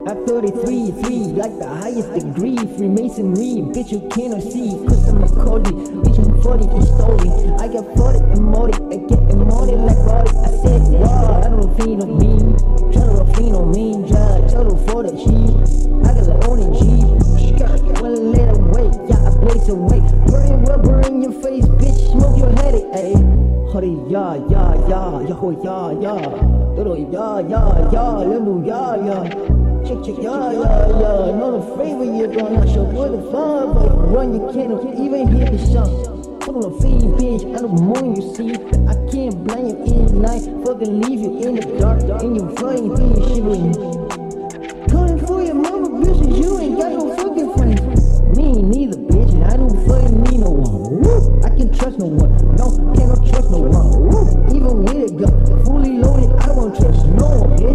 At 33, 3, like the highest degree, Freemasonry, bitch you cannot see, Christopher Cody, reaching 40 for story, I got 40 emoted, I get emoted like Roddy, I said, wow, I don't feel no mean, try to feel no mean, judge, total for the cheap, I got the only Jeep, skirt, one let away, yeah, I blaze away, burning rubber in your face, bitch, smoke your headache, ayy, hurry, yeah, todo, yeah, lemon, yeah. Check, yeah, not afraid when you're gonna show what the fun, but run, you can't even hear the song. Put on a feed, bitch, I don't moon, you see. I can't blind you in the night, fucking leave you in the dark, and you fucking thing shivering. Coming for your mama, bitch, and you ain't got no fucking friends. Me neither, bitch, and I don't fucking need no one. Woo! I can trust no one.